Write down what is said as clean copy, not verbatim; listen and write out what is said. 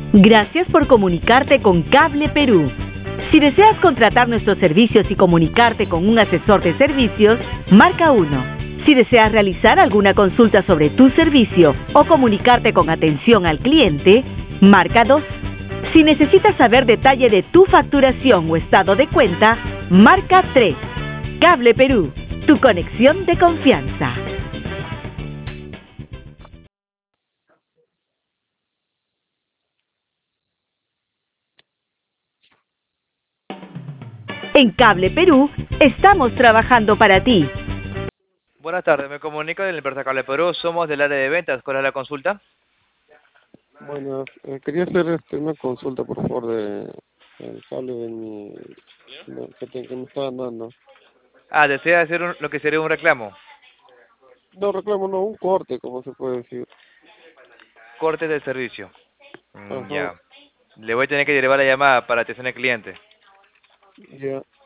Gracias por comunicarte con Cable Perú. Si deseas contratar nuestros servicios y comunicarte con un asesor de servicios, marca 1. Si deseas realizar alguna consulta sobre tu servicio o comunicarte con atención al cliente, marca 2. Si necesitas saber detalle de tu facturación o estado de cuenta, marca 3. Cable Perú, tu conexión de confianza. En Cable Perú, estamos trabajando para ti. Buenas tardes, me comunico del Empresa Cable Perú, somos del área de ventas. ¿Cuál es la consulta? Bueno, quería hacer una consulta, por favor, de el cable de que me estaban dando. Ah, desea hacer lo que sería un reclamo. No reclamo, no, un corte, como se puede decir. Corte del servicio. Ajá, Ya. Le voy a tener que derivar la llamada para atención al cliente. ya.